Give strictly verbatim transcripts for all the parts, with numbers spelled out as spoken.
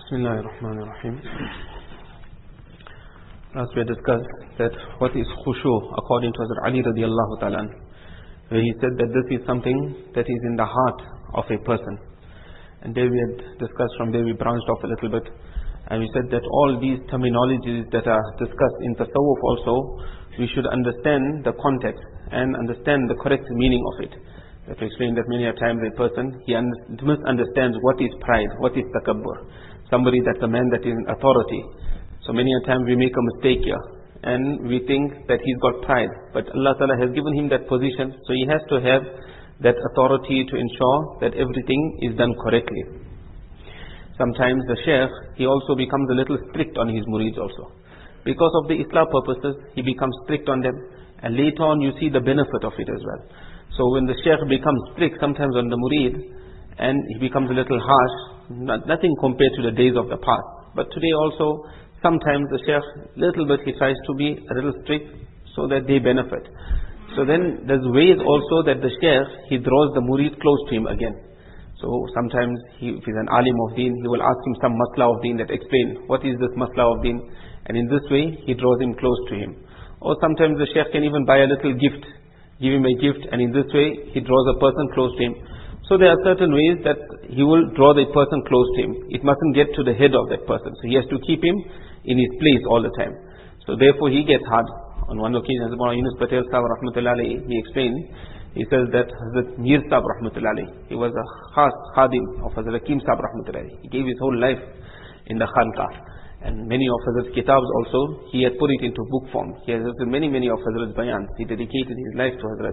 Bismillahir Rahmanir Rahim. Last we discussed that what is khushu according to Hazrat Ali radiallahu ta'ala, where he said that this is something that is in the heart of a person. And there we had discussed, from there we branched off a little bit, and we said that all these terminologies that are discussed in tasawwuf also, we should understand the context and understand the correct meaning of it. That we explained that many a times a person, he misunderstands what is pride, what is takabbur. Somebody that's a man that is in authority. So many a time we make a mistake here and we think that he's got pride, but Allah Ta'ala has given him that position, so he has to have that authority to ensure that everything is done correctly. Sometimes the sheikh, he also becomes a little strict on his murids also. Because of the Islah purposes, he becomes strict on them, and later on you see the benefit of it as well. So when the sheikh becomes strict sometimes on the murid, and he becomes a little harsh, not, nothing compared to the days of the past. But today also, sometimes the sheikh, little bit he tries to be a little strict so that they benefit. So then there's ways also that the sheikh, he draws the murid close to him again. So sometimes he, if he's an alim of deen, he will ask him some masla of deen, that explain what is this masla of deen, and in this way he draws him close to him. Or sometimes the sheikh can even buy a little gift, give him a gift, and in this way he draws a person close to him. So there are certain ways that he will draw the person close to him. It mustn't get to the head of that person. So he has to keep him in his place all the time. So therefore he gets hard. On one occasion, Hazrat Maulana Yunus Patel Sahib Rahmatullahi alayhi, he explained, he says that Hazrat Mir Sahib Rahmatullahi alayhi, he was a khas khadim of Hazrat Hakim Sahib Rahmatullahi alayhi. He gave his whole life in the khanqah. And many of Hazrat's kitabs also, he had put it into book form. He has written many, many of Hazrat's bayans. He dedicated his life to Hazrat.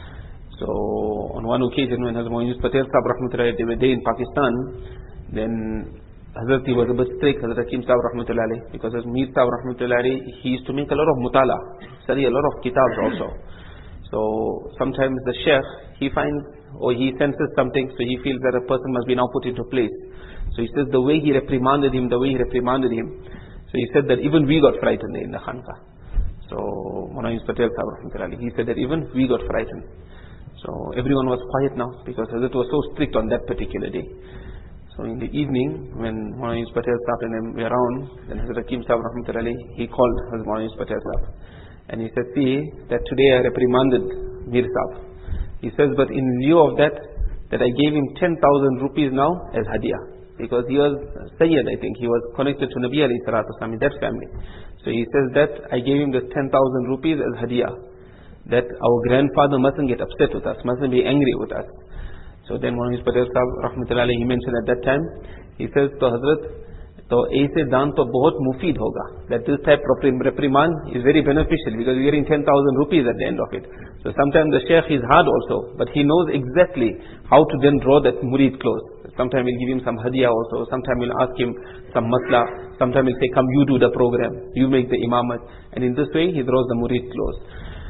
So on one occasion when Hazrat Maulana Yunus Patel Sahib Rahmatullahi alayhi, they were there in Pakistan, then Hazrat, he was a bit strict, Hazrat Hakim Sahib Rahmatullahi alayhi, because as Mir Sahib Rahmatullahi alayhi, he used to make a lot of mutala, study a lot of kitabs also. So sometimes the sheikh, he finds, or he senses something, so he feels that a person must be now put into place. So he says the way he reprimanded him, the way he reprimanded him, so he said that even we got frightened in the khanqah. So Maulana Yunus Patel Sahib Rahmatullahi alayhi, he said that even we got frightened. So everyone was quiet now, because Hazrat was so strict on that particular day. So in the evening, when Maulana Yunus Patel Sahib and them were around, then Hazrat Hakim Sahib Rahmatullahi alayhi, he called Hazrat Maulana Yunus Patel Sahib. And he said, see, that today I reprimanded Mir Sahib. He says, but in view of that, that I gave him ten thousand rupees now as hadiyah. Because he was Sayyid, I think, he was connected to Nabi alayhi salatu wasalam in that family. So he says that I gave him this ten thousand rupees as hadiyah. That our grandfather mustn't get upset with us, mustn't be angry with us. So then Maulana Yunus Patel Sahib Rahmatullahi alayhi, he mentioned at that time, he says, to Hazrat, to aise daan to bahut mufid hoga. That this type of reprimand is very beneficial, because we are getting ten thousand rupees at the end of it. So sometimes the sheikh is hard also, but he knows exactly how to then draw that murid close. Sometimes we'll give him some hadiyah also, sometimes we'll ask him some masla, sometimes we'll say, come you do the program, you make the imamat. And in this way he draws the murid close.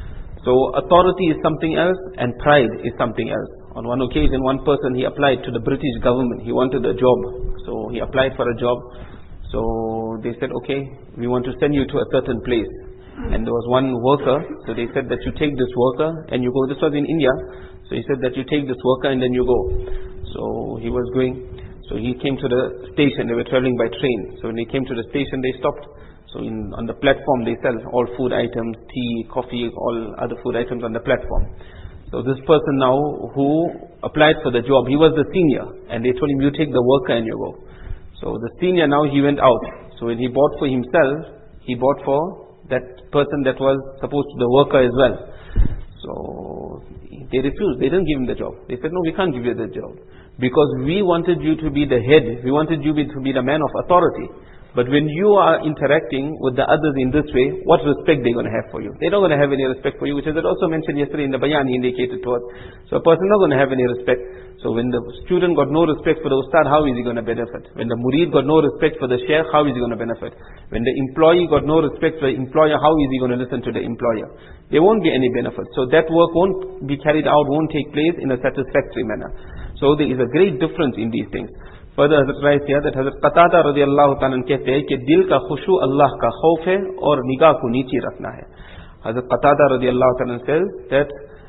So authority is something else and pride is something else. On one occasion, one person, he applied to the British government. He wanted a job. So he applied for a job. So they said, okay, we want to send you to a certain place. And there was one worker. So they said that you take this worker and you go. This was in India. So he said that you take this worker and then you go. So he was going. So he came to the station. They were traveling by train. So when they came to the station, they stopped. So in, on the platform they sell all food items, tea, coffee, all other food items on the platform. So this person now who applied for the job, he was the senior, and they told him, you take the worker and you go. So the senior now, he went out. So when he bought for himself, he bought for that person that was supposed to be the worker as well. So they refused, they didn't give him the job. They said, no, we can't give you the job, because we wanted you to be the head, we wanted you to be the man of authority. But when you are interacting with the others in this way, what respect they're going to have for you? They're not going to have any respect for you, which is also mentioned yesterday in the bayan, he indicated to us. So a person is not going to have any respect. So when the student got no respect for the ustad, how is he going to benefit? When the murid got no respect for the sheikh, how is he going to benefit? When the employee got no respect for the employer, how is he going to listen to the employer? There won't be any benefit. So that work won't be carried out, won't take place in a satisfactory manner. So there is a great difference in these things. Further Hazrat writes here that Hazrat Qatada radiyallahu ta'ala कहते हैं कि दिल का खुशू अल्लाह का खौफ है और निगाह को नीचे रखना है. Hazrat Qatada radiyallahu ta'ala says that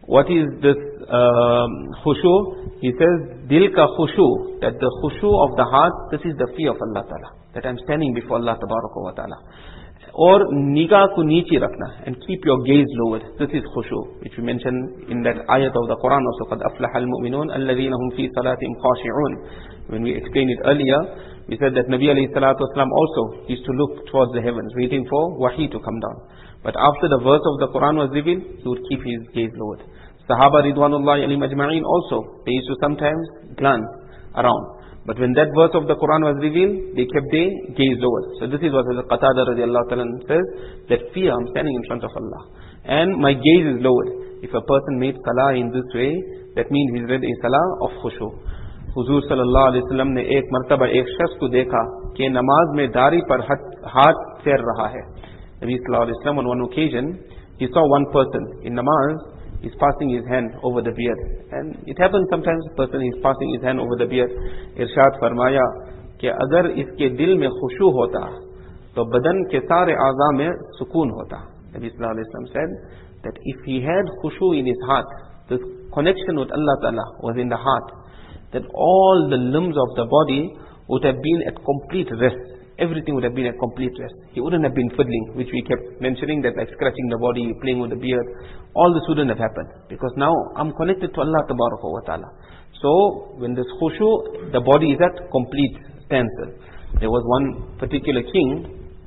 what is this um, khushu? He says, Dil ka khushu, that the khushu of the heart, this is the fear of Allah Ta'ala, that I'm standing before Allah Ta'ala. Or nigah ku nichi rakna, and keep your gaze lowered. This is khushu, which we mentioned in that ayat of the Quran also, قَدْ أَفْلَحَ الْمُؤْمِنُونَ الَّذِينَ هُمْ فِي صَلَاتِهِمْ خَاشِعُونَ. When we explained it earlier, we said that Nabi alayhi salatu wasalam also used to look towards the heavens, waiting for wahi to come down. But after the verse of the Quran was revealed, he would keep his gaze lowered. Sahaba Ridwanullahi alayhim ajma'in also, they used to sometimes glance around. But when that verse of the Quran was revealed, they kept their gaze lowered. So this is what Qatada radiallahu ta'ala says, that fear, I'm standing in front of Allah, and my gaze is lowered. If a person made salah in this way, that means he's read a salah of khushu. हुजूर सल्लल्लाहु अलैहि वसल्लम ने एक मर्तबा एक शख्स को देखा कि नमाज में दाढ़ी पर हाथ फेर रहा है. Nabi sallallahu alaihi wasallam, on one occasion, he saw one person in namaz, he's passing his hand over the beard. And it happens sometimes, a person is passing his hand over the beard. इरशाद फरमाया कि अगर इसके दिल में खुशू होता तो बदन के सारे आज़ा में सुकून होता. Nabi sallallahu alaihi wasallam said that if he had khushu in his heart, this connection with Allah Ta'ala was in the heart, that all the limbs of the body would have been at complete rest. Everything would have been at complete rest. He wouldn't have been fiddling, which we kept mentioning, that like scratching the body, playing with the beard. All this wouldn't have happened. Because now I'm connected to Allah Ta'ala. So when this khushu, the body is at complete standstill. There was one particular king,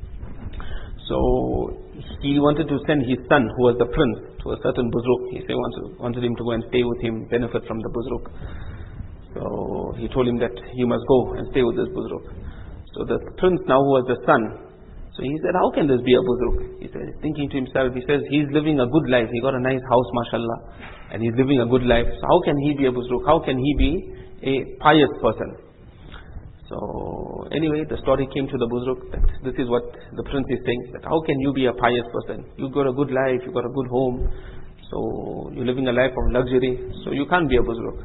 so he wanted to send his son, who was the prince, to a certain buzruk. He said, wanted, wanted him to go and stay with him, benefit from the buzruk. So he told him that you must go and stay with this buzruk. So the prince now, who was the son, so he said, how can this be a buzruk? He said, thinking to himself, he says, he's living a good life. He got a nice house, mashallah, and he's living a good life. So how can he be a buzruk? How can he be a pious person? So anyway, the story came to the buzruk that this is what the prince is saying, that how can you be a pious person? You got a good life, you got a good home, so you're living a life of luxury, so you can't be a buzruk.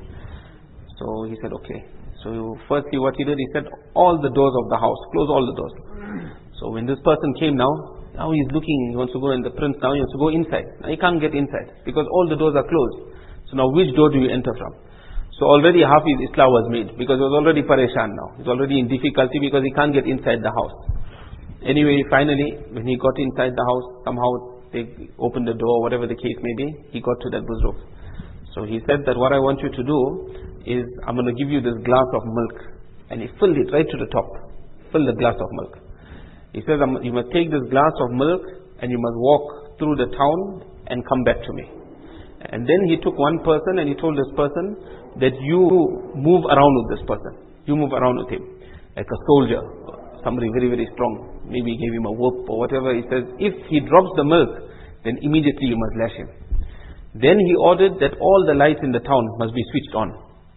So he said, okay. So firstly what he did, he said, all the doors of the house, close all the doors. So when this person came now, now he's looking, he wants to go, and the prince now he wants to go inside. Now he can't get inside because all the doors are closed. So now which door do you enter from? So already half his Islah was made, because he was already pareshan now. He's already in difficulty because he can't get inside the house. Anyway, finally, when he got inside the house, somehow they opened the door, whatever the case may be, he got to that buzruk. So he said that what I want you to do is, I'm going to give you this glass of milk. And he filled it right to the top. Fill the glass of milk. He says, you must take this glass of milk and you must walk through the town and come back to me. And then he took one person and he told this person that you move around with this person. You move around with him. Like a soldier, somebody very, very strong. Maybe he gave him a whoop or whatever. He says, if he drops the milk, then immediately you must lash him. Then he ordered that all the lights in the town must be switched on.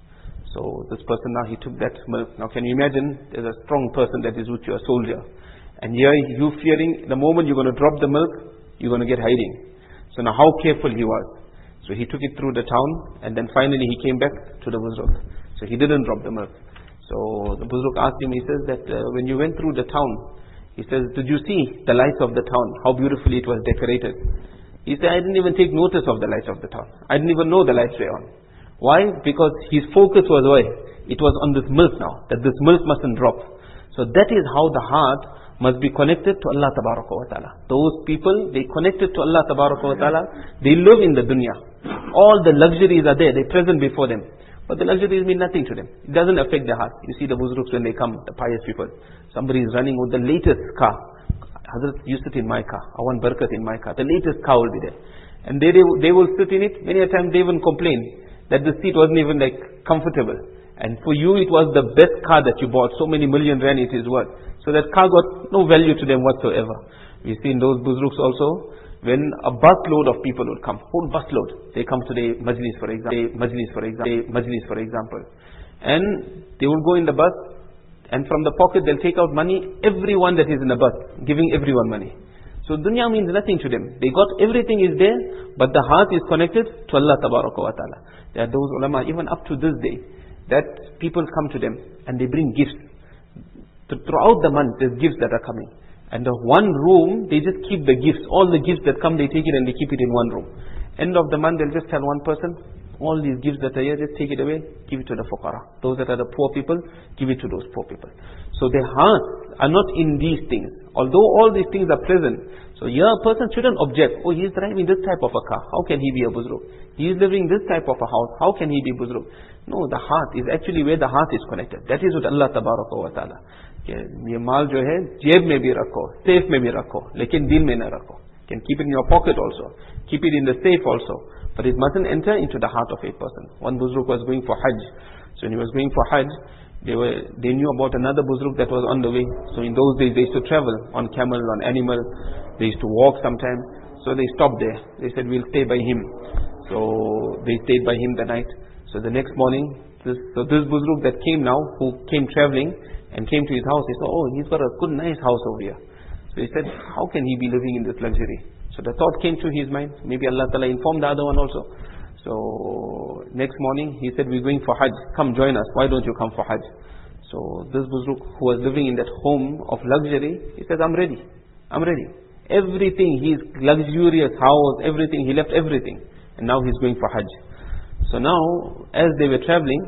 So this person now, he took that milk. Now can you imagine, there's a strong person that is with you, a soldier. And here you fearing, the moment you're going to drop the milk, you're going to get hiding. So now how careful he was. So he took it through the town, and then finally he came back to the buzruk. So he didn't drop the milk. So the buzruk asked him, he says that uh, when you went through the town, he says, did you see the lights of the town, how beautifully it was decorated? He said, I didn't even take notice of the lights of the town. I didn't even know the lights were on. Why? Because his focus was why? It was on this milk now, that this milk mustn't drop. So that is how the heart must be connected to Allah Tabaraka wa Ta'ala. Those people, they connected to Allah Tabaraka wa Ta'ala, they live in the dunya. All the luxuries are there, they're present before them. But the luxuries mean nothing to them. It doesn't affect their heart. You see the buzruks when they come, the pious people. Somebody is running with the latest car. Hazrat, you sit in my car. I want barakat in my car. The latest car will be there. And they, they, they will sit in it. Many a time they even complain that the seat wasn't even like comfortable. And for you it was the best car that you bought. So many million rand it is worth. So that car got no value to them whatsoever. We see in those buzruks also, when a busload of people would come, whole busload, they come to the majlis for example, majlis for example, majlis for example, and they will go in the bus, and from the pocket they'll take out money, everyone that is in the bus, giving everyone money. So dunya means nothing to them. They got, everything is there, but the heart is connected to Allah Tabaraka wa Ta'ala. There are those ulama, even up to this day, that people come to them and they bring gifts. Throughout the month, there's gifts that are coming. And the one room, they just keep the gifts. All the gifts that come, they take it and they keep it in one room. End of the month, they'll just tell one person, all these gifts that are here, just take it away, give it to the fuqara. Those that are the poor people, give it to those poor people. So their hearts are not in these things. Although all these things are present, so here a person shouldn't object, oh, he's driving this type of a car, how can he be a buzruk? He is living this type of a house, how can he be buzruk? No, the heart is actually where the heart is connected. That is what Allah tabaraka wa ta'ala. ये माल जो है जेब में भी रखो, safe में भी रखो, लेकिन दिल में न रखो. You can keep it in your pocket also, keep it in the safe also, but it mustn't enter into the heart of a person. One buzruk was going for Hajj. So when he was going for Hajj, they were they knew about another buzruk that was on the way. So in those days they used to travel on camel, on animal. They used to walk sometimes. So they stopped there. They said, we'll stay by him. So they stayed by him the night. So the next morning, this, so this buzruk that came now, who came traveling and came to his house, he said, oh, he's got a good nice house over here. So he said, how can he be living in this luxury? So the thought came to his mind. Maybe Allah Ta'ala informed the other one also. So next morning he said, we're going for Hajj. Come join us. Why don't you come for Hajj? So this buzruk who was living in that home of luxury, he said, I'm ready. I'm ready. Everything, his luxurious house, everything, he left everything. And now he's going for Hajj. So now, as they were traveling,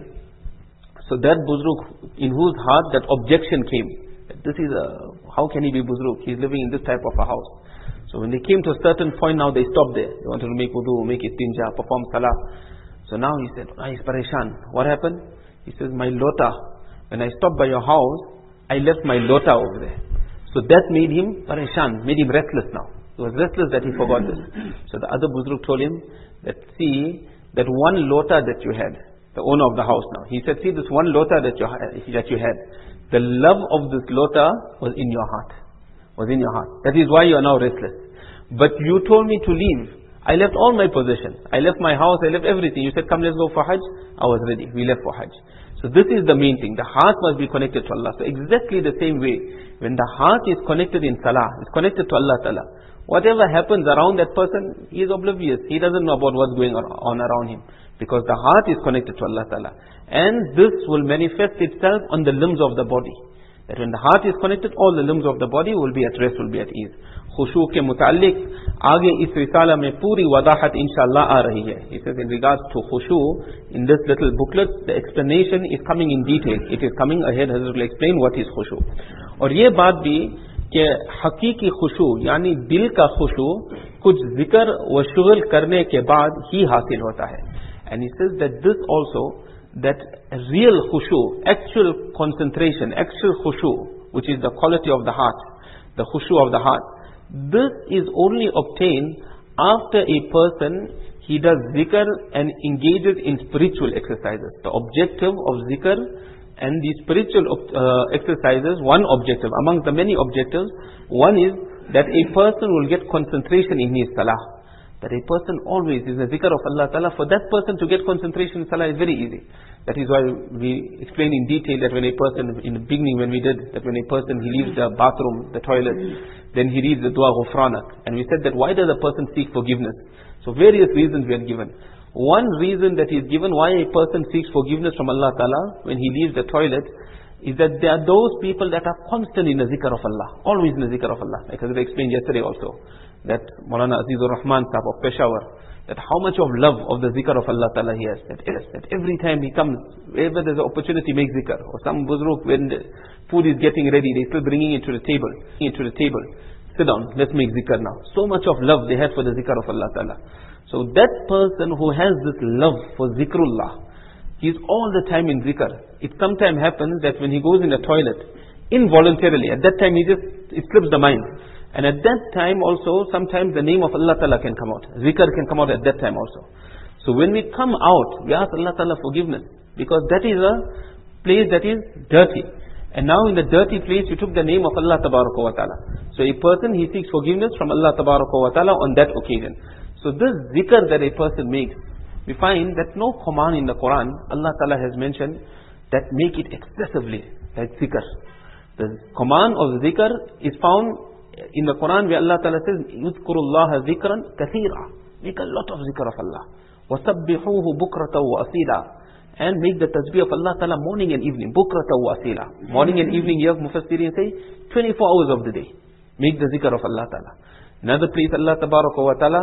so that buzruk in whose heart that objection came. This is a, how can he be buzruk? He's living in this type of a house. So when they came to a certain point, now they stopped there. They wanted to make wudu, make istinja, perform salah. So now he said, ah, he's pareshan. What happened? He says, my lota, when I stopped by your house, I left my lota over there. So that made him pareshan, made him restless now. He was restless that he forgot this. So the other buzruk told him that, see, that one lota that you had, the owner of the house now, he said, see this one lota that you, that you had, the love of this lota was in your heart. Was in your heart. That is why you are now restless. But you told me to leave. I left all my possessions. I left my house, I left everything. You said, come, let's go for Hajj. I was ready. We left for Hajj. So this is the main thing. The heart must be connected to Allah. So exactly the same way, when the heart is connected in Salah, it's connected to Allah Ta'ala. Whatever happens around that person, he is oblivious. He doesn't know about what's going on around him. Because the heart is connected to Allah Ta'ala. And this will manifest itself on the limbs of the body. That when the heart is connected, all the limbs of the body will be at rest, will be at ease. Khushu ke muta'alliq, aage is risala mein puri wadahat inshallah aa rahi hai. He says in regards to khushu, in this little booklet, the explanation is coming in detail. It is coming ahead. Hazrat will explain what is khushu. और ये बात भी कि हकीकी खुशू यानी दिल का खुशू कुछ जिक्र व शुगल करने के बाद ही हासिल होता है. And he says that this also, that real khushu, actual concentration, actual khushu, which is the quality of the heart, the khushu of the heart, this is only obtained after a person, he does zikr and engages in spiritual exercises. The objective of zikr and the spiritual uh, exercises, one objective, among the many objectives, one is that a person will get concentration in his salah. That a person always is a zikr of Allah Ta'ala. For that person to get concentration in salah is very easy. That is why we explain in detail that when a person, in the beginning when we did, that when a person he leaves the bathroom, the toilet, then he reads the dua ghufranak. And we said that why does a person seek forgiveness? So various reasons we are given. One reason that is given why a person seeks forgiveness from Allah Ta'ala when he leaves the toilet is that there are those people that are constant in the zikr of Allah. Always in the zikr of Allah. Like as I explained yesterday also. That Maulana Azizur Rahman Sahib of Peshawar, that how much of love of the zikr of Allah Ta'ala he has. That, that every time he comes, wherever there's an opportunity, make zikr. Or some buzruk, when the food is getting ready, they're still bringing it to the table. Into the table. Sit down, let's make zikr now. So much of love they have for the zikr of Allah Ta'ala. So that person who has this love for zikrullah, he is all the time in zikr. It sometimes happens that when he goes in the toilet, involuntarily, at that time he just, it slips the mind. And at that time also, sometimes the name of Allah Ta'ala can come out. Zikr can come out at that time also. So when we come out, we ask Allah Ta'ala forgiveness. Because that is a place that is dirty. And now in the dirty place, you took the name of Allah Ta'ala. So a person, he seeks forgiveness from Allah Ta'ala on that occasion. So this zikr that a person makes, we find that no command in the Quran, Allah Ta'ala has mentioned that make it excessively, like zikr. The command of zikr is found in the Quran where Allah Ta'ala says, يُذْكُرُ اللَّهَ ذِكْرًا كَثِيرًا. Make a lot of zikr of Allah. وَسَبِّحُوهُ بُكْرَةً وَأَصِيلًا. And make the tasbih of Allah Ta'ala morning and evening. بُكْرَةً وَأَصِيلًا. Morning and evening, here Mufassirin say, twenty-four hours of the day. Make the zikr of Allah Ta'ala. Another place Allah Tabaraka wa Ta'ala,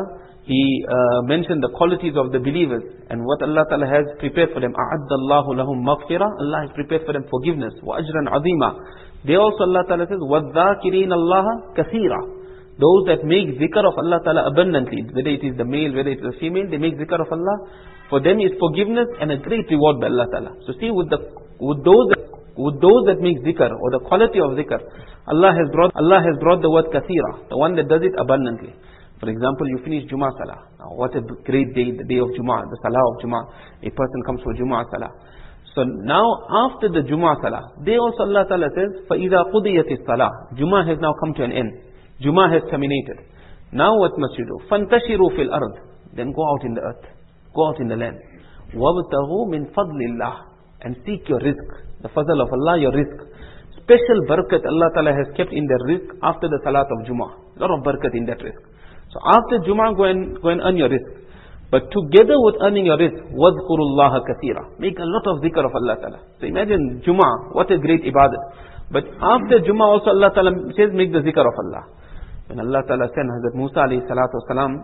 he uh, mentioned the qualities of the believers and what Allah Ta'ala has prepared for them. أَعَدَّ اللَّهُ لَهُمْ مَغْفِرَةً. Allah has prepared for them forgiveness. وَأَجْرًا عَظِيمًا. There also Allah Ta'ala says, وَالذَّاكِرِينَ اللَّهَ كَثِيرًا. Those that make zikr of Allah Ta'ala abundantly, whether it is the male, whether it is the female, they make zikr of Allah. For them is forgiveness and a great reward by Allah Ta'ala. So see, with the with those that, with those that make zikr, or the quality of zikr, Allah has brought Allah has brought the word kathira, the one that does it abundantly. For example, you finish Jummah Salah. Now, what a great day, the day of Jummah, the Salah of Jummah. A person comes for Jummah Salah. So now, after the Jummah Salah, they also Allah Ta'ala says, فَإِذَا قُضِيَتِ الصَّلَاةِ. Jummah has now come to an end. Jummah has terminated. Now what must you do? فَانْتَشِرُوا فِي الْأَرْضِ. Then go out in the earth. Go out in the land. وَابْتَغُوا مِنْ فَضْلِ اللَّهِ. And seek your rizq. The fazl of Allah, your rizq. Special barakat Allah Ta'ala has kept in the rizq after the Salat of Jummah. A lot of barakat in that rizq. So after Jummah, go and, go and earn your rizq. But together with earning your rizq, وَذْكُرُ اللَّهَ كَثِيرًا. Make a lot of zikr of Allah Ta'ala. So imagine Jummah, what a great ibadah. But after Jummah also Allah Ta'ala says, make the zikr of Allah. When Allah Ta'ala sent Hazrat Musa alayhi salatu wasalam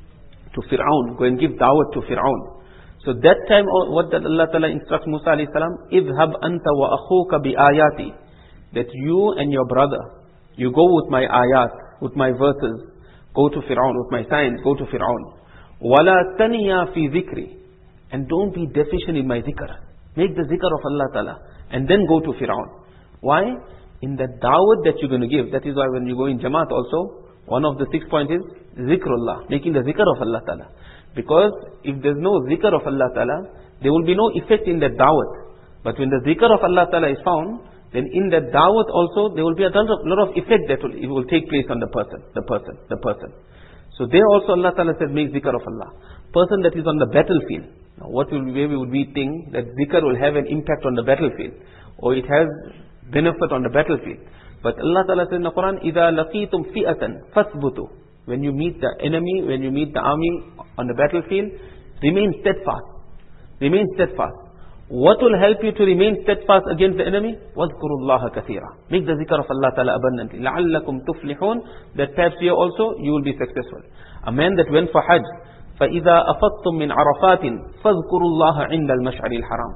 to Fir'aun, go and give da'wat to Fir'aun. So that time, what did Allah Ta'ala instruct Musa alayhi salam? اِذْهَبْ أَنْتَ وَأَخُوكَ بِآيَاتِ. That you and your brother, you go with my ayat, with my verses. Go to Fir'aun, with my signs, go to Fir'aun. وَلَا تَنِيَا فِي ذِكْرِ. And don't be deficient in my zikr. Make the zikr of Allah Ta'ala. And then go to Fir'aun. Why? In the da'wat that you're going to give. That is why when you go in Jamaat also, one of the six points is zikrullah. Making the zikr of Allah Ta'ala. Because if there's no zikr of Allah Ta'ala, there will be no effect in that da'wat. But when the zikr of Allah Ta'ala is found, then in that da'wat also, there will be a lot of, lot of effect that will, it will take place on the person, the person, the person. So there also Allah Ta'ala said, make zikr of Allah. Person that is on the battlefield. Now what will we, would we think that zikr will have an impact on the battlefield? Or it has benefit on the battlefield. But Allah Ta'ala says in the Quran, إِذَا لَقِيتُمْ فِئَةً فَاثْبُتُوا. When you meet the enemy, when you meet the army on the battlefield, remain steadfast. Remain steadfast. What will help you to remain steadfast against the enemy? وَاذْكُرُوا اللَّهَ كَثِيرًا. Make the zikr of Allah Ta'ala abundantly. لَعَلَّكُمْ تُفْلِحُونَ. That perhaps here also you will be successful. A man that went for Hajj, فَإِذَا أَفَضْتُم مِّنْ عَرَفَاتٍ فَاذْكُرُوا اللَّهَ عِنْدَ الْمَشْعَرِ الْحَرَامِ.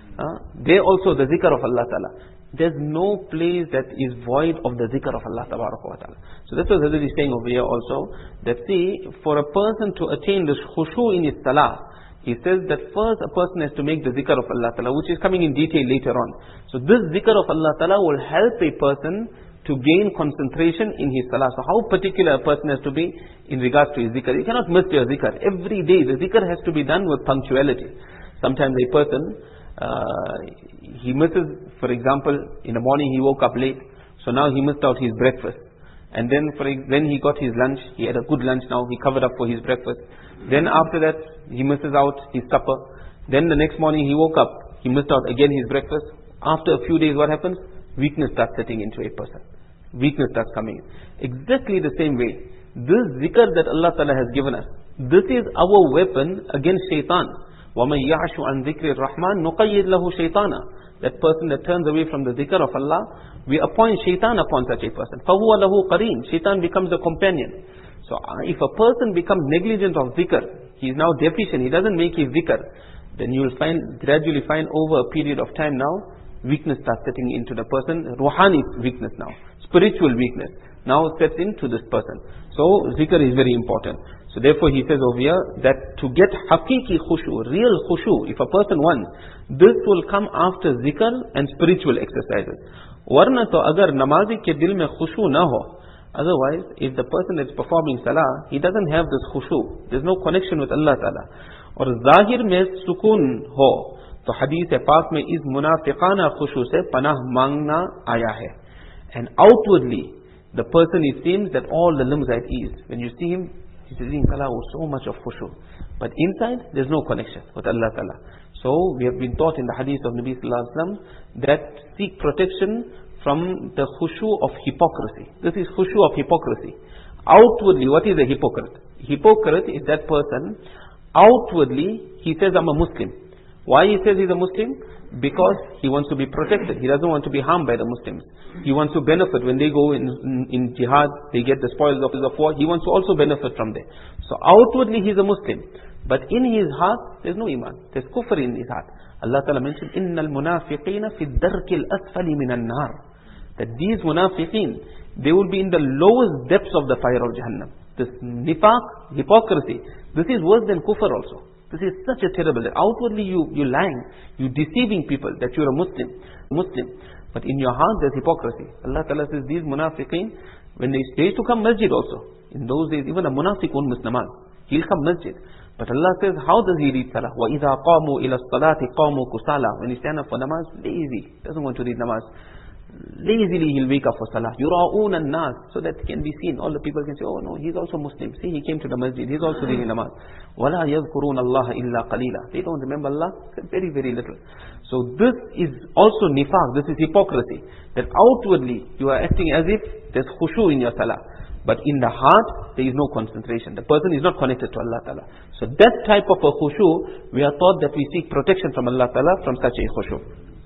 There also the zikr of Allah Ta'ala. There's no place that is void of the zikr of Allah Ta'ala. So that's what Hazrat is saying over here also. That see, for a person to attain this khushu in his salah, he says that first a person has to make the zikr of Allah Ta'ala, which is coming in detail later on. So this zikr of Allah Ta'ala will help a person to gain concentration in his salah. So how particular a person has to be in regards to his zikr. You cannot miss your zikr. Every day the zikr has to be done with punctuality. Sometimes a person, uh, he misses, for example, in the morning he woke up late. So now he missed out his breakfast. And then for then he got his lunch. He had a good lunch now. He covered up for his breakfast. Then after that, he misses out his supper. Then the next morning he woke up. He missed out again his breakfast. After a few days, what happens? Weakness starts setting into a person. Weakness starts coming in. Exactly the same way. This zikr that Allah Ta'ala has given us, this is our weapon against shaitan. وَمَنْ يَعْشُ عَنْ ذِكْرِ الرَّحْمَنِ نُقَيِّدْ لَهُ شَيْطَانًا. That person that turns away from the zikr of Allah, we appoint shaitan upon such a person. فَهُوَ لَهُ قَرِينٌ. Shaitan becomes a companion. So if a person becomes negligent of zikr, he is now deficient, he doesn't make his zikr, then you will find, gradually find over a period of time now, weakness starts setting into the person. Ruhani weakness now. Spiritual weakness now sets into this person. So zikr is very important. So therefore he says over here that to get hakiki khushu, real khushu, if a person wants, this will come after zikr and spiritual exercises. Warna to agar namazi ke dil mein khushu na ho, otherwise if the person that's performing salah, he doesn't have this khushu, there's no connection with Allah Ta'ala. Or zahir mein sukun ho, to hadith paak mein is munafiqana khushu se panah mangna aaya hai. And outwardly, the person, it seems that all the limbs are at ease. When you see him, he's sitting salah with so much of khushu. But inside, there's no connection with Allah Ta'ala. So, we have been taught in the hadith of Nabi Sallallahu Alaihi Wasallam that seek protection from the khushu of hypocrisy. This is khushu of hypocrisy. Outwardly, what is a hypocrite? Hypocrite is that person, outwardly, he says, I'm a Muslim. Why he says he's a Muslim? Because he wants to be protected. He doesn't want to be harmed by the Muslims. He wants to benefit. When they go in, in, in jihad, they get the spoils of the war. He wants to also benefit from there. So outwardly he's a Muslim. But in his heart, there's no iman. There's kufr in his heart. Allah Ta'ala mentioned, إِنَّ الْمُنَافِقِينَ فِي الدَّرْكِ الْأَسْفَلِ مِنَ النَّارِ. That these munafiqeen, they will be in the lowest depths of the fire of Jahannam. This nifaq, hypocrisy, this is worse than kufr also. This is such a terrible, that outwardly you, you're lying, you're deceiving people that you're a Muslim, Muslim. But in your heart there's hypocrisy. Allah Ta'ala says these munafiqeen, when they, they used to come masjid also. In those days, even a munafiq won't miss namaz. He'll come masjid. But Allah says, how does he read salah? وَإِذَا قَامُوا إِلَى الصَّلَاةِ قَامُوا كُسَالَى. When he stand up for namaz, lazy, doesn't want to read namaz. Lazily he'll wake up for salah. يُرَاءُونَ النَّاسِ. So that can be seen. All the people can say, oh no, he's also Muslim. See, he came to the masjid. He's also reading namaz. وَلَا يَذْكُرُونَ اللَّهَ إِلَّا قَلِيلًا. They don't remember Allah. Very, very little. So this is also nifaq. This is hypocrisy. That outwardly you are acting as if there's khushu in your salah. But in the heart, there is no concentration. The person is not connected to Allah Ta'ala. So that type of a khushu, we are taught that we seek protection from Allah Ta'ala from such a khushu.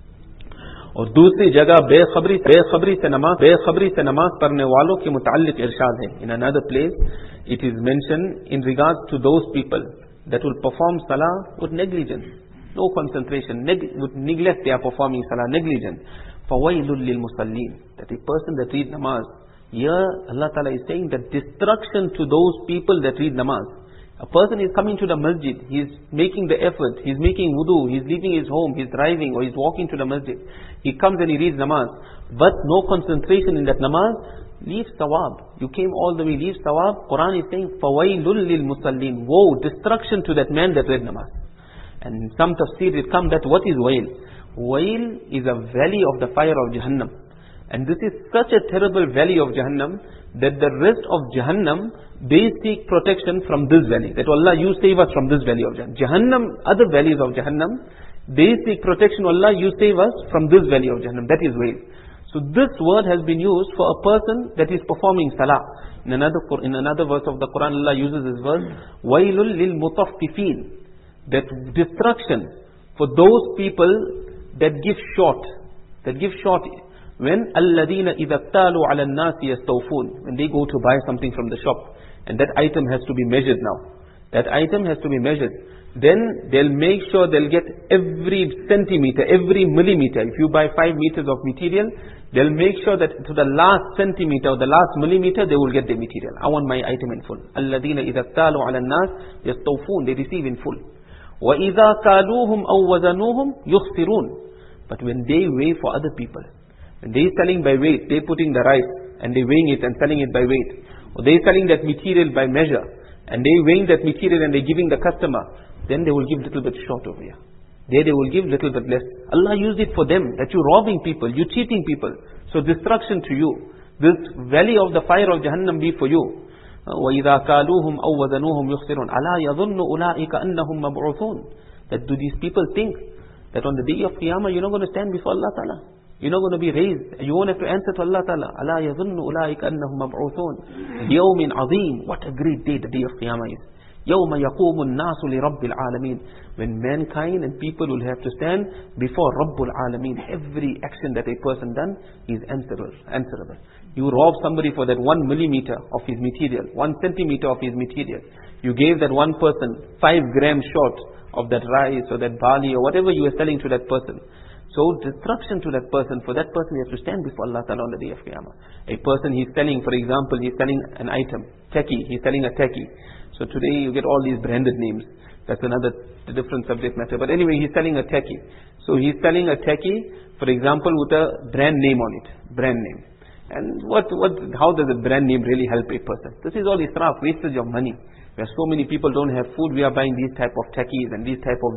और दूसरी जगह बेखबरी बेखबरी से नमाज बेखबरी से नमाज पढ़ने वालों के मुताल्लिक इरशाद है. In another place, it is mentioned in regards to those people that will perform salah with negligence, no concentration, neg with neglect they are performing salah, negligence. فَوَيْلٌ لِلْمُصَلِّينَ. That a person that reads namaz, here Allah Ta'ala is saying that destruction to those people that read namaz. A person is coming to the masjid, he is making the effort, he is making wudu, he is leaving his home, he is driving or he is walking to the masjid. He comes and he reads namaz, but no concentration in that namaz, leaves sawab. You came all the way, leaves sawab. Quran is saying, فَوَيْلٌ لِلْمُصَلِّينَ. Woe, destruction to that man that read namaz. And in some tafsir it comes that what is wail? Wail is a valley of the fire of Jahannam. And this is such a terrible valley of Jahannam that the rest of Jahannam, they seek protection from this valley. That Allah, you save us from this valley of Jahannam. Jahannam, other valleys of Jahannam, they seek protection. Allah, you save us from this valley of Jahannam. That is wail. So this word has been used for a person that is performing salah. In another, in another verse of the Quran, Allah uses this verse, وَيْلٌ لِلْمُطَفِّفِينَ. That destruction for those people that give short. That give short. When الَّذِينَ إِذَا اكْتَالُوا عَلَى النَّاسِ يَسْتَوْفُونَ. When they go to buy something from the shop, and that item has to be measured now. That item has to be measured. Then they'll make sure they'll get every centimeter, every millimeter. If you buy five meters of material, they'll make sure that to the last centimeter or the last millimeter, they will get the material. I want my item in full. الَّذِينَ إِذَا اكْتَالُوا عَلَى النَّاسِ يَسْتَوْفُونَ. They receive in full. وَإِذَا كَالُوهُمْ أَوْ وَزَنُوهُمْ يُخْسِرُونَ. But when they weigh for other people, when they selling by weight, they putting the rice and they weighing it and selling it by weight. Or they selling that material by measure and they weighing that material and they giving the customer, then they will give little bit short over here. There they will give little bit less. Allah used it for them, that you robbing people, you cheating people. So destruction to you. This valley of the fire of Jahannam be for you. وَإِذَا كَالُوهُمْ أَوْ وَزَنُوهُمْ يُخْسِرُونَ أَلَا يَظُنُّ أُولَٰئِكَ أَنَّهُمْ مَبْعُوثُونَ. That do these people think that on the day of Qiyamah you're not going to stand before Allah Ta'ala? You're not going to be raised. You won't have to answer to Allah Ta'ala. أَلَا يَظُنُّ أُولَٰئِكَ أَنَّهُمْ مَبْعُوثُونَ يَوْمٍ عَظِيمٍ. What a great day the day of Qiyamah is. يَوْمَ يَقُومُ النَّاسُ لِرَبِّ الْعَالَمِينَ. When mankind and people will have to stand before Rabbul Alameen. Every action that a person done is answerable. answerable. You rob somebody for that one millimeter of his material, one centimeter of his material. You gave that one person five grams short of that rice or that barley or whatever you were selling to that person. So destruction to that person, for that person he has to stand before Allah Ta'ala on the day of Qiyamah. A person he's selling, for example, he's selling an item, techie, he's selling a techie. So today you get all these branded names. That's another different subject matter. But anyway, he's selling a techie. So he's selling a techie, for example, with a brand name on it. Brand name. And what, what, how does a brand name really help a person? This is all israf, wastage of money. Where so many people don't have food, we are buying these type of techies and these type of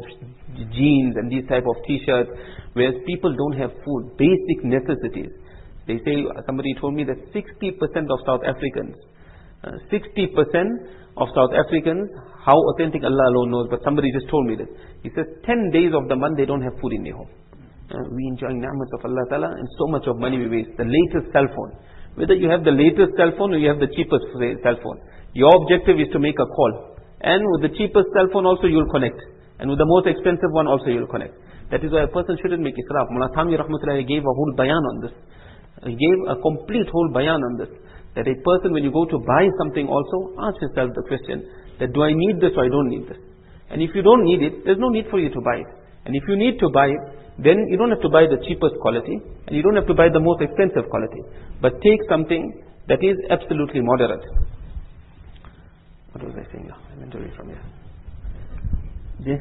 jeans and these type of t-shirts. Whereas people don't have food, basic necessities. They say, somebody told me that sixty percent of South Africans, uh, sixty percent of South Africans, how authentic Allah alone knows, but somebody just told me this. He says ten days of the month they don't have food in their home. Uh, we enjoying ni'mat of Allah Ta'ala and so much of money we waste. The latest cell phone. Whether you have the latest cell phone or you have the cheapest cell phone. Your objective is to make a call. And with the cheapest cell phone also you will connect. And with the most expensive one also you will connect. That is why a person shouldn't make israf. Mullah Thanvi Rahmatullahi gave a whole bayan on this. He gave a complete whole bayan on this. That a person, when you go to buy something also, ask yourself the question, that do I need this or I don't need this? And if you don't need it, there's no need for you to buy it. And if you need to buy it, then you don't have to buy the cheapest quality, and you don't have to buy the most expensive quality. But take something that is absolutely moderate. What was I saying now? I went away from here. Yeah.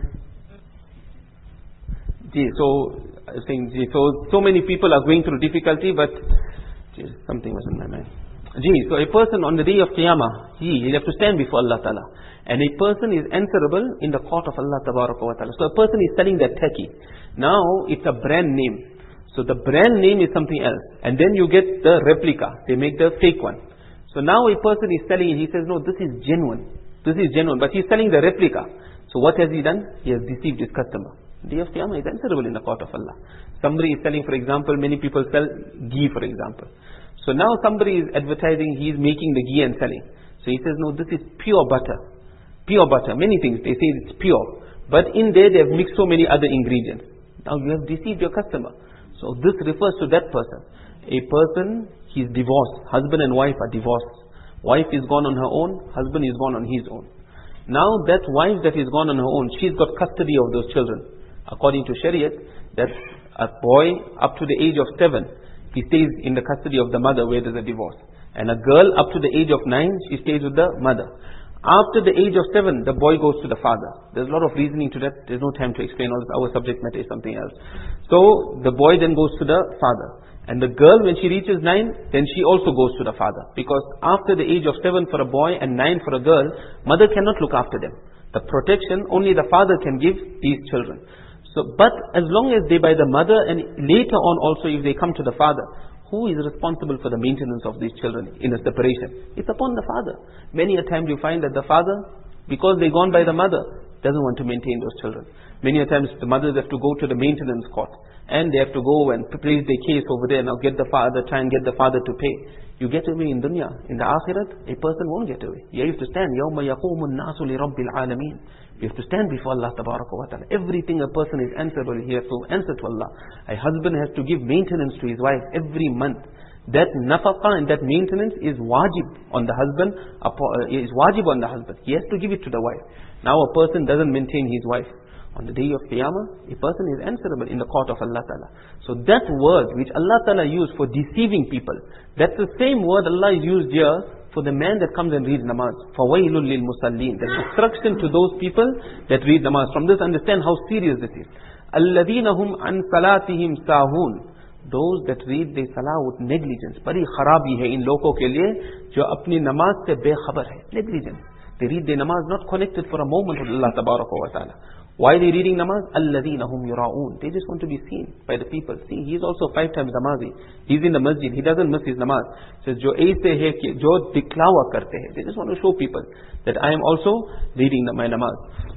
Gee, so, I was saying, gee, so, so many people are going through difficulty, but gee, something was in my mind. Gee, so a person on the day of Qiyamah, gee, he'll have to stand before Allah Ta'ala. And a person is answerable in the court of Allah Tabaraka wa Ta'ala. So a person is selling that techie. Now, it's a brand name. So the brand name is something else. And then you get the replica. They make the fake one. So now a person is selling it. He says, no, this is genuine. This is genuine. But he's selling the replica. So what has he done? He has deceived his customer. Day of Qiyamah is answerable in the court of Allah. Somebody is selling, for example, many people sell ghee, for example. So now somebody is advertising, he is making the ghee and selling. So he says, no, this is pure butter. Pure butter. Many things, they say it's pure. But in there, they have mixed so many other ingredients. Now you have deceived your customer. So this refers to that person. A person, he is divorced. Husband and wife are divorced. Wife is gone on her own. Husband is gone on his own. Now that wife that is gone on her own, she's got custody of those children. According to Shariat, that a boy up to the age of seven, he stays in the custody of the mother where there's a divorce. And a girl up to the age of nine, she stays with the mother. After the age of seven, the boy goes to the father. There's a lot of reasoning to that. There's no time to explain all this. Our subject matter is something else. So, the boy then goes to the father. And the girl, when she reaches nine, then she also goes to the father. Because after the age of seven for a boy and nine for a girl, mother cannot look after them. The protection, only the father can give these children. So, but as long as they by the mother, and later on also if they come to the father, who is responsible for the maintenance of these children in a separation? It's upon the father. Many a time you find that the father, because they're gone by the mother, doesn't want to maintain those children. Many a times the mothers have to go to the maintenance court, and they have to go and place their case over there. Now get the father, try and get the father to pay. You get away in dunya. In the akhirat, a person won't get away. You have to stand. يَوْمَ يَقُومُ النَّاسُ لِرَبِّ الْعَالَمِينَ. You have to stand before Allah Tabaraka wa Ta'ala. Everything a person is answerable here, so answer to Allah. A husband has to give maintenance to his wife every month. That nafaqah and that maintenance is wajib on the husband, is wajib on the husband. He has to give it to the wife. Now a person doesn't maintain his wife. On the day of Qiyamah, a person is answerable in the court of Allah Ta'ala. So that word which Allah Ta'ala used for deceiving people, that's the same word Allah is used here for the man that comes and reads namaz. فَوَيْلٌ لِلْمُصَلِّينَ. The destruction to those people that read namaz. From this, understand how serious this is. الَّذِينَ هُمْ عَنْ صَلَاتِهِمْ سَاهُونَ. Those that read their salah with negligence. Bari kharabi hai in loko ke liye, jo apni namaz se bekhabar hai. Negligence. They read their namaz not connected for a moment with Allah Tabaraka wa Ta'ala. Why are they reading namaz? الَّذِينَ هُمْ يُرَاءُونَ. They just want to be seen by the people. See, he is also five times namazi. He's in the masjid. He doesn't miss his namaz. Says, jo aise hai ki, jo diklawa karte hai. They just want to show people that I am also reading my namaz.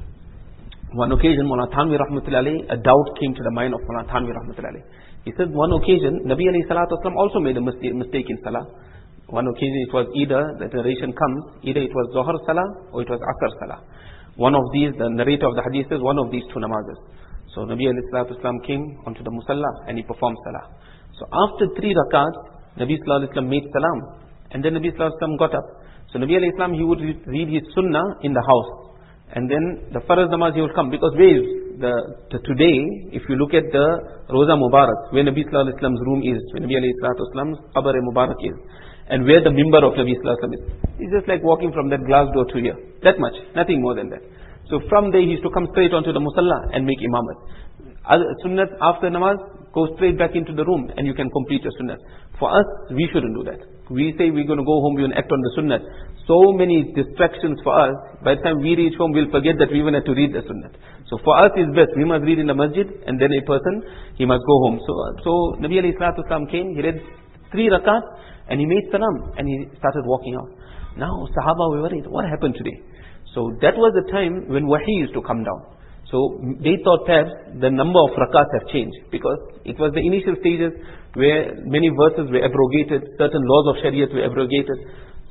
One occasion, Mullah Thanvi Rahmatullahi, a doubt came to the mind of Mullah Thanvi Rahmatullahi. He said, one occasion, Nabi alayhi salatu wasalam also made a mistake, mistake in salah. One occasion it was either, the narration comes, either it was Zohar salah or it was Asr salah. One of these, the narrator of the hadith says, one of these two namazes. So Nabi alayhi salatu wasalam came onto the musalla and he performed salah. So after three rakats, Nabi sallallahu alayhi wasallam made salam. And then Nabi sallallahu alayhi wasallam got up. So Nabi alayhi salam, he would read his sunnah in the house. And then the farz namaz he would come. Because where is the, the today, if you look at the Roza Mubarak, where Nabi sallallahu alayhi wasallam's room is, where Nabi alayhi salatu wasalam's qabr Mubarak is, and where the mimbar of Nabi sallallahu alayhi wasallam is, it's just like walking from that glass door to here. That much, nothing more than that. So from there he used to come straight onto the musalla and make imamat. Other sunnat after namaz, go straight back into the room and you can complete your sunnat. For us, we shouldn't do that. We say we're going to go home, we're going to act on the sunnat. So many distractions for us. By the time we reach home, we'll forget that we even had to read the sunnat. So for us it's best, we must read in the masjid, and then a person, he must go home. So, so Nabi alayhi salatu wasalam came, he read three rakat, and he made salam, and he started walking out. Now Sahaba were worried, what happened today? So that was the time when wahi used to come down. So they thought perhaps the number of rakats have changed, because it was the initial stages where many verses were abrogated, certain laws of Shariat were abrogated.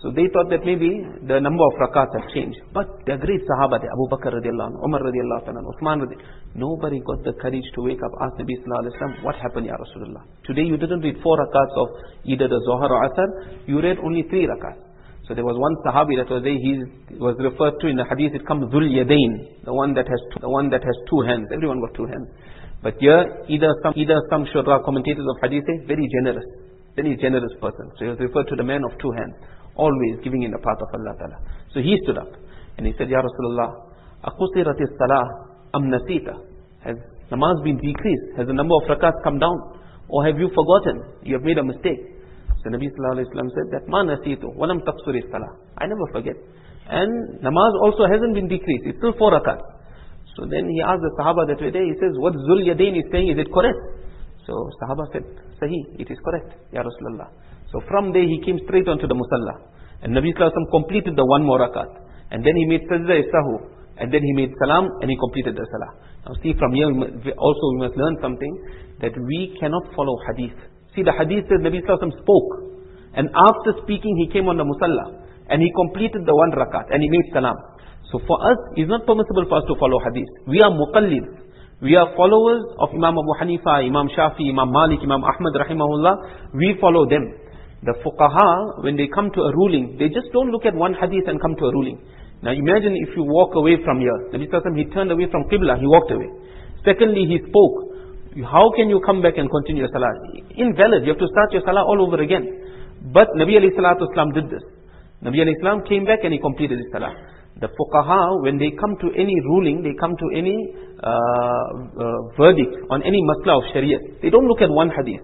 So they thought that maybe the number of rakats have changed. But the great Sahaba, Abu Bakr radiallahu anhu, Umar radiallahu anhu, Uthman radiallahu, nobody got the courage to wake up, ask Nabi sallallahu alayhi wa sallam, what happened, Ya Rasulullah? Today you didn't read four rakats of either the Zohar or Asr, you read only three rakats. So there was one Sahabi that was there, he was referred to in the hadith, it comes Dhul Yadain, the one that has two, the one that has two hands. Everyone got two hands. But here, either some, either some shurra commentators of hadith say, very generous, very generous person. So he was referred to the man of two hands, always giving in the path of Allah Ta'ala. So he stood up and he said, Ya Rasulullah, Aqusiratis salah am nasita? Has namaz been decreased? Has the number of rakats come down? Or have you forgotten? You have made a mistake. So Nabi Sallallahu Alaihi Wasallam said that, Ma nasitu, walam taqsuris salah. I never forget. And namaz also hasn't been decreased. It's still four rakats. So then he asked the Sahaba that way there, he says, what Zul Yadain is saying, is it correct? So Sahaba said, Sahi, it is correct, Ya Rasulullah. So from there he came straight onto the Musalla. And Nabi Sallallahu Alaihi Wasallam completed the one more rakat. And then he made Sajda Sahu. And then he made Salam and he completed the Salah. Now see, from here also we must learn something, that we cannot follow hadith. See, the hadith says Nabi Sallallahu Alaihi Wasallam spoke. And after speaking he came on the Musalla. And he completed the one rakat. And he made Salam. So for us, it's not permissible for us to follow hadith. We are muqallids. We are followers of Imam Abu Hanifa, Imam Shafi, Imam Malik, Imam Ahmad rahimahullah. We follow them. The fuqaha, when they come to a ruling, they just don't look at one hadith and come to a ruling. Now imagine if you walk away from here. Nabi Sallallahu Alaihi Wasallam, he turned away from Qibla, he walked away. Secondly, he spoke. How can you come back and continue your salah? Invalid. You have to start your salah all over again. But Nabi alayhi salatu wasalam did this. Nabi alayhi salam came back and he completed his salah. The fuqaha, when they come to any ruling, they come to any uh, uh, verdict on any masla of Sharia, they don't look at one hadith.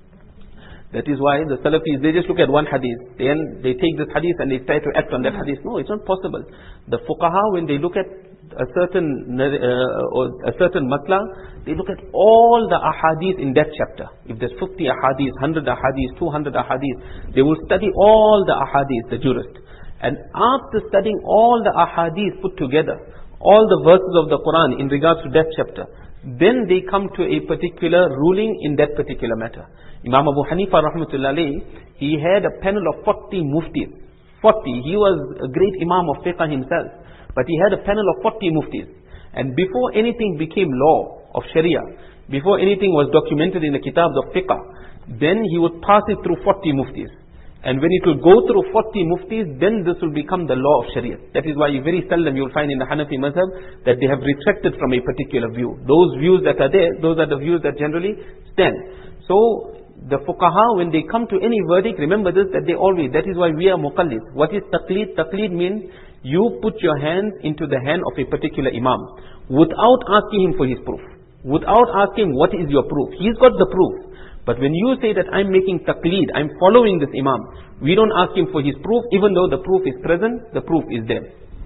That is why the Salafis, they just look at one hadith. Then they take this hadith and they try to act on that hadith. No, it's not possible. The fuqaha, when they look at a certain uh, or a certain masla, they look at all the ahadith in that chapter. If there's fifty ahadith, one hundred ahadith, two hundred ahadith, they will study all the ahadith, the jurist. And after studying all the ahadith put together, all the verses of the Quran in regards to that chapter, then they come to a particular ruling in that particular matter. Imam Abu Hanifa rahmatullahi alayhi, he had a panel of forty muftis. forty. He was a great Imam of fiqh himself. But he had a panel of forty muftis. And before anything became law of Sharia, before anything was documented in the kitabs of fiqh, then he would pass it through forty muftis. And when it will go through forty muftis, then this will become the law of Sharia. That is why you very seldom you will find in the Hanafi mazhab that they have retracted from a particular view. Those views that are there, those are the views that generally stand. So the fuqaha, when they come to any verdict, remember this, that they always, that is why we are muqallid. What is taqlid? Taqlid means you put your hands into the hand of a particular imam without asking him for his proof. Without asking what is your proof. He's got the proof. But when you say that I'm making taqleed, I'm following this imam, we don't ask him for his proof, even though the proof is present, the proof is there.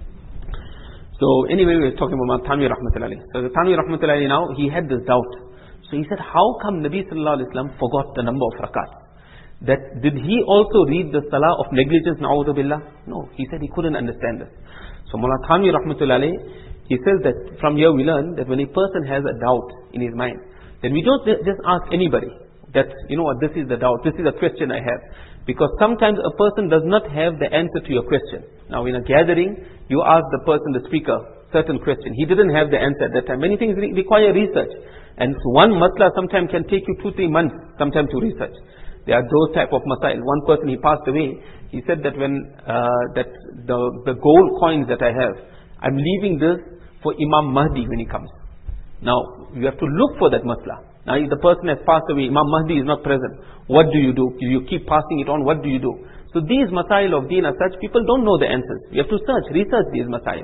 So anyway, we were talking about Thanvi rahmatullahi. So the Thanvi rahmatullahi now, he had this doubt. So he said, how come Nabi sallallahu alaihi wasallam forgot the number of rakat? That, did he also read the salah of negligence, na'udhu billah? No, he said he couldn't understand this. So Mullah Thanvi rahmatullahi, he says that from here we learn that when a person has a doubt in his mind, then we don't just ask anybody. That, you know what, this is the doubt, this is a question I have. Because sometimes a person does not have the answer to your question. Now in a gathering, you ask the person, the speaker, certain question. He didn't have the answer at that time. Many things re require research. And one masla sometimes can take you two, three months sometimes to research. There are those type of masail. One person, he passed away, he said that when, uh, that the, the gold coins that I have, I'm leaving this for Imam Mahdi when he comes. Now, you have to look for that masla. Now if the person has passed away, Imam Mahdi is not present, what do you do? You keep passing it on, what do you do? So these masail of deen as such, people don't know the answers. You have to search, research these masail.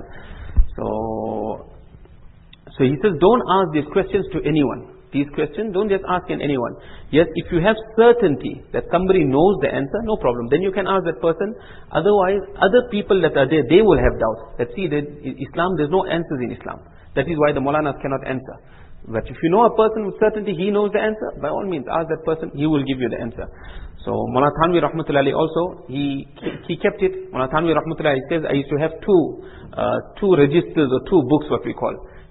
So, so he says, don't ask these questions to anyone. These questions, don't just ask in anyone. Yes, if you have certainty that somebody knows the answer, no problem. Then you can ask that person. Otherwise, other people that are there, they will have doubts. That see, that in Islam, there's no answers in Islam. That is why the Maulanas cannot answer. But if you know a person with certainty, he knows the answer, by all means, ask that person, he will give you the answer. So, Mullah Thanvi rahmatullahi also, he he kept it. Mullah Thanvi rahmatullahi says, I used to have two, uh, two registers or two books, what we call.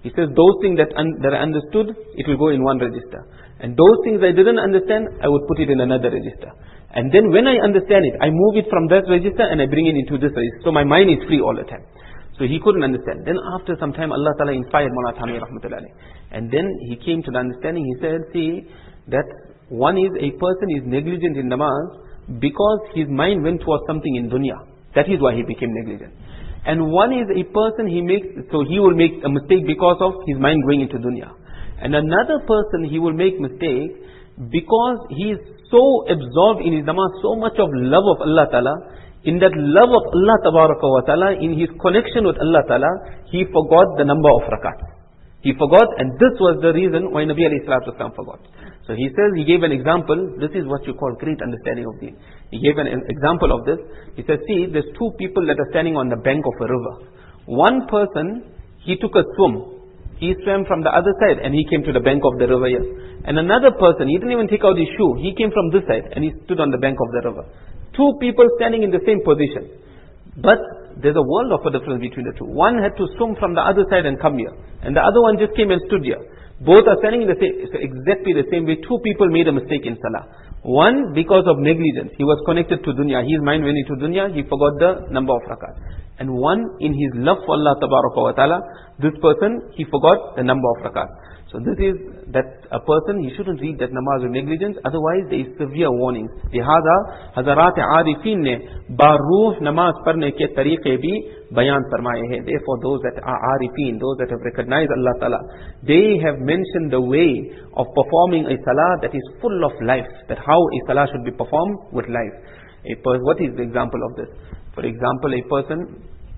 He says those things that, un that I understood, it will go in one register. And those things I didn't understand, I would put it in another register. And then when I understand it, I move it from that register and I bring it into this register. So my mind is free all the time. So he couldn't understand. Then after some time, Allah Ta'ala inspired Mawlana Thani Rahmatullahi alayhi. And then he came to the understanding, he said, see, that one is a person is negligent in namaz because his mind went towards something in dunya. That is why he became negligent. And one is a person he makes, so he will make a mistake because of his mind going into dunya. And another person he will make mistake because he is so absorbed in his namaz, so much of love of Allah Ta'ala. In that love of Allah Tabaraka wa Ta'ala, in his connection with Allah Ta'ala, he forgot the number of rakats. He forgot, and this was the reason why Nabi alayhi salatu wasalam forgot. So he says, he gave an example. This is what you call great understanding of deen. He gave an example of this. He says, see, there's two people that are standing on the bank of a river. One person, he took a swim. He swam from the other side and he came to the bank of the river here. And another person, he didn't even take out his shoe. He came from this side and he stood on the bank of the river. Two people standing in the same position. But there's a world of a difference between the two. One had to swim from the other side and come here. And the other one just came and stood here. Both are standing in the same, so exactly the same way. Two people made a mistake in salah. One, because of negligence, he was connected to dunya. His mind went into dunya, he forgot the number of rakat. And one, in his love for Allah Tabaraka wa Ta'ala, this person, he forgot the number of rakat. So this is that a person, he shouldn't read that namaz with negligence, otherwise there is severe warnings. Lihada, Hazarat Arifin ne baruh namaz parne ke tariqe bhi bayan farmaye hai. Therefore those that are Arifin, those that have recognized Allah Ta'ala, they have mentioned the way of performing a salah that is full of life, that how a salah should be performed with life. A person, what is the example of this? For example, a person,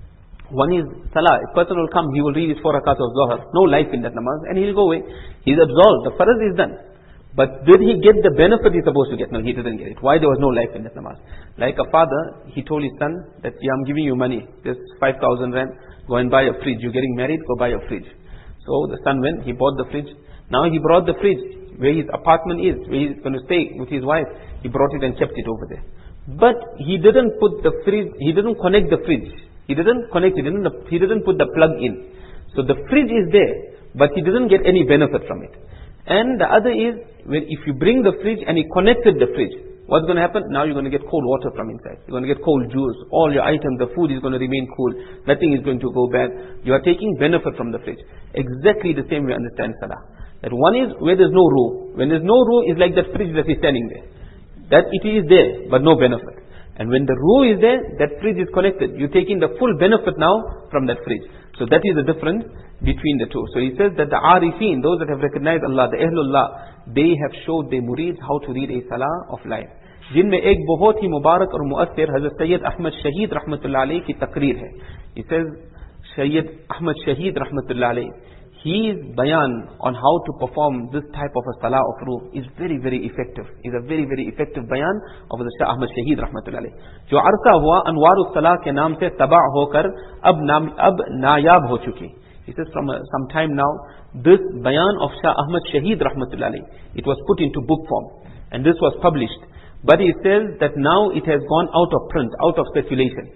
one is salah. A person will come, he will read his four rakats of Zohar. No life in that namaz, and he'll go away. He's absolved. The faraz is done. But did he get the benefit he's supposed to get? No, he didn't get it. Why? There was no life in that namaz. Like a father, he told his son that, yeah, I'm giving you money. There's five thousand rand. Go and buy a fridge. You're getting married, go buy a fridge. So the son went, he bought the fridge. Now he brought the fridge where his apartment is, where he's going to stay with his wife. He brought it and kept it over there. But he didn't put the fridge, he didn't connect the fridge. He didn't connect it, he didn't, he didn't put the plug in. So the fridge is there, but he didn't get any benefit from it. And the other is, when if you bring the fridge and he connected the fridge, what's going to happen? Now you're going to get cold water from inside. You're going to get cold juice. All your items, the food is going to remain cool. Nothing is going to go bad. You are taking benefit from the fridge. Exactly the same way understand salah. That one is where there's no ruh. When there's no ruh, it's like that fridge that is standing there. That it is there, but no benefit. And when the ruh is there, that fridge is connected. You're taking the full benefit now from that fridge. So that is the difference between the two. So he says that the Arifin, those that have recognized Allah, the Ahlullah, they have showed their murids how to read a salah of life. जिनमें एक बहुत ही मुबारक और मुअस्सिर हज़रत सैयद अहमद शहीद रहमतुल्लाह अलैह की तकरीर है. He says, Sayyid Ahmad Shaheed rahmatullahi alayhi, his bayan on how to perform this type of a salah of ruh is very very effective. Is a very very effective bayan of the Shah Ahmad Shaheed rahmatullahi alayhi. जो अरसा हुआ अनवारुस सलाह के नाम से तबाह होकर अब नाम अब नायाब हो चुकी. He says from uh, some time now, this bayan of Shah Ahmad Shaheed rahmatullahi alayhi, it was put into book form and this was published. But he says that now it has gone out of print, out of circulation.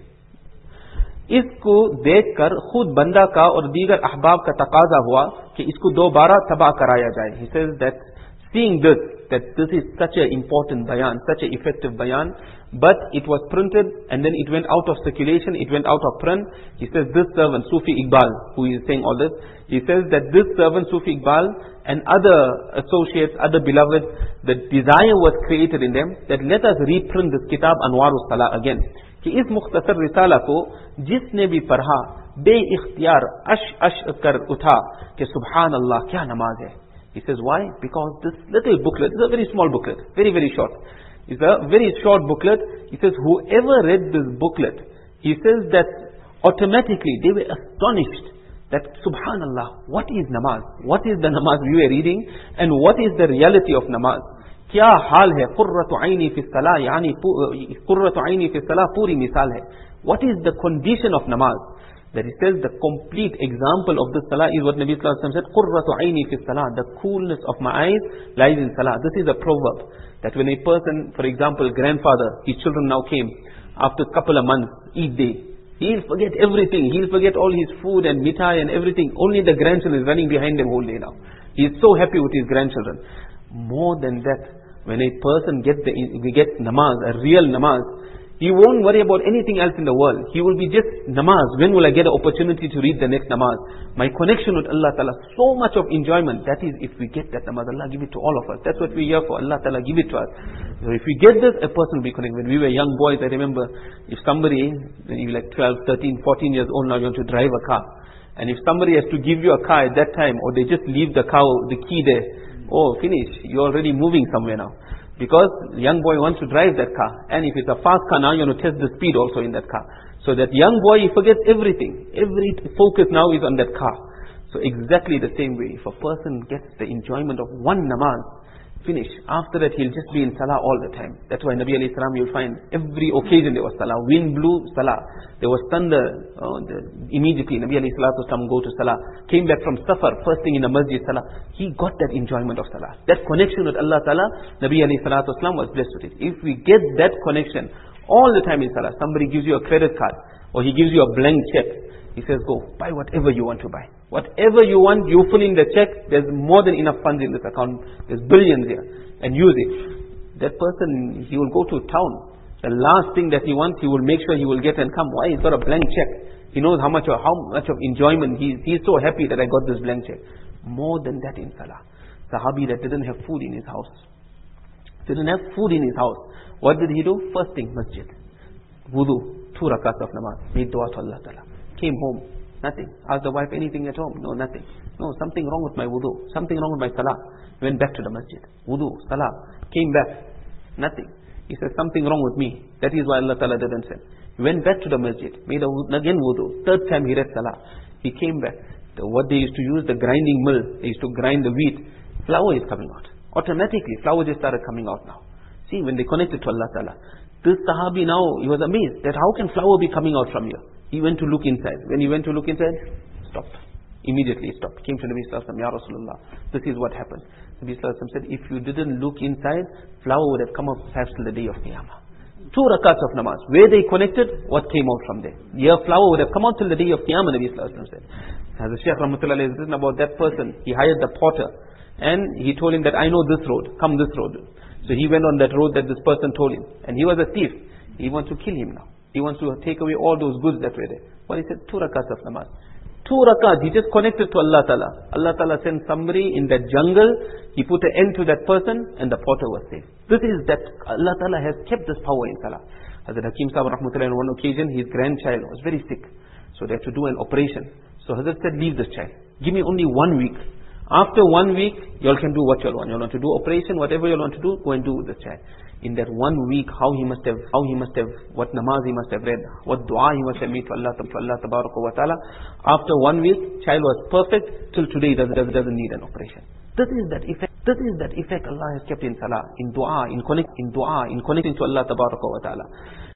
इसको देखकर खुद बंदा का और दीगर अहबाब का तकाजा हुआ कि इसको दोबारा तबाह कराया जाए. He says that seeing this, that this is such an important bayan, such an effective bayan, but it was printed and then it went out of circulation, it went out of print. He says this servant, Sufi Iqbal, who is saying all this, he says that this servant, Sufi Iqbal, and other associates, other beloveds, the desire was created in them that let us reprint this kitab Anwarus Salah again. कि इस मुख्तसर रिसाला को जिसने भी पढ़ा बे इख्तियार अश अश कर उठा कि सुभान अल्लाह क्या नमाज है. He says why? Because this little booklet is a very small booklet, very very short. It's a very short booklet. He says whoever read this booklet, he says that automatically they were astonished that subhanallah, what is namaz? What is the namaz we were reading and what is the reality of namaz? क्या हाल है कुर्रतु ऐनी फी सलाह, यानी कुर्रतु ऐनी फी सलाह पूरी मिसाल है. What is the condition of namaz? That he says the complete example of this salah is what Nabi sallallahu alaihi wasallam said, कुर्रतु ऐनी फी सलाह, the coolness of my eyes lies in salah. This is a proverb that when a person, for example, grandfather, his children now came after a couple of months, Eid day, He'll forget everything. He'll forget all his food and mitai and everything. Only the grandchildren is running behind him whole day now. He's so happy with his grandchildren. More than that, when a person gets the, we get namaz, a real namaz, he won't worry about anything else in the world. He will be just namaz. When will I get an opportunity to read the next namaz? My connection with Allah Ta'ala, so much of enjoyment. That is if we get that namaz. Allah give it to all of us. That's what we're here for. Allah Ta'ala give it to us. So if we get this, a person will be connected. When we were young boys, I remember if somebody, when you were like twelve, thirteen, fourteen years old now, you want to drive a car. And if somebody has to give you a car at that time, or they just leave the car, the key there, oh, finish. You're already moving somewhere now. Because the young boy wants to drive that car. And if it's a fast car now, you want to test the speed also in that car. So that young boy, he forgets everything. Every focus now is on that car. So exactly the same way, if a person gets the enjoyment of one namaz, finish. After that, he'll just be in salah all the time. That's why Nabi alayhi salam, you'll find every occasion there was salah. Wind blew, salah. There was thunder. Uh, the, immediately, Nabi alayhi salatu wasalam go to salah. Came back from safar, first thing in the masjid, salah. He got that enjoyment of salah. That connection with Allah Ta'ala, Nabi alayhi salatu wasalam was blessed with it. If we get that connection all the time in salah, somebody gives you a credit card, or he gives you a blank check, he says, go, buy whatever you want to buy. Whatever you want, you fill in the check, there's more than enough funds in this account, there's billions here, and use it. That person, he will go to town. The last thing that he wants, he will make sure he will get and come. Why? He's got a blank check. He knows how much of, how much of enjoyment, he's, he's so happy that I got this blank check. More than that in salah. Sahabi that didn't have food in his house. Didn't have food in his house. What did he do? First thing, masjid. Wudu, two rakats of namaz. Made dua to Allah Ta'ala. Came home, nothing. Asked the wife anything at home? No, nothing. No, something wrong with my wudu. Something wrong with my salah. Went back to the masjid. Wudu, salah. Came back. Nothing. He says, something wrong with me. That is why Allah Ta'ala didn't send. He went back to the masjid. Made a, again wudu. Third time he read salah. He came back. The, what they used to use, the grinding mill. They used to grind the wheat. Flour is coming out. Automatically, flour just started coming out now. See, when they connected to Allah Ta'ala. This Sahabi now, he was amazed that how can flour be coming out from here? He went to look inside. When he went to look inside, stopped. Immediately stopped. Came to Nabi Sallallahu Alaihi Wasallam, Ya Rasulullah, this is what happened. Nabi Sallallahu Alaihi Wasallam said, if you didn't look inside, flour would have come up perhaps till the day of Qiyamah. Two rakats of namaz. Where they connected, what came out from there? Your flour would have come out till the day of Qiyamah, Nabi Sallallahu Alaihi Wasallam said. As the Shaykh Rahmatullah has written about that person, he hired the porter, and he told him that I know this road, come this road. So he went on that road that this person told him. And he was a thief. He wants to kill him now. He wants to take away all those goods that were there. Well, he said, two rakats of namaz. Two rakats, he just connected to Allah Ta'ala. Allah Ta'ala sent somebody in that jungle, he put an end to that person, and the porter was saved. This is that Allah Ta'ala has kept this power in salah. Hazrat Hakim Sahib Rahmatullah, on one occasion, his grandchild was very sick. So they had to do an operation. So Hazrat said, leave this child. Give me only one week. After one week, you all can do what you all want. You all want to do operation, whatever you all want to do, go and do with this child. In that one week, how he must have, how he must have, what namaz he must have read, what dua he must have made to Allah, to Allah Tabaraka wa Ta'ala. After one week, child was perfect. Till today, doesn't doesn't need an operation. This is that effect. This is that effect Allah has kept in salah, in dua, in connect, in dua, in connecting to Allah Tabaraka wa Ta'ala.